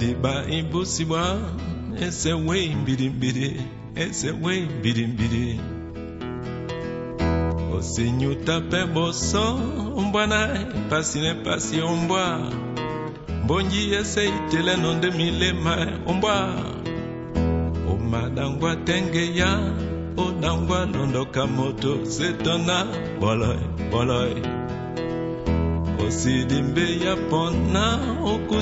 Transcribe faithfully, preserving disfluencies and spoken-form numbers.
Diba ibusiwa, ese way bidi bidi, ese way bidi bidi. Osinyuta pe boso, umbana, pasine pasi umbwa. Bonji ese itele nonde milema umbwa. Umadangwa tenge ya, odangwa londoka moto zetona, boloi, boloi. Osidimbe ya pona, oku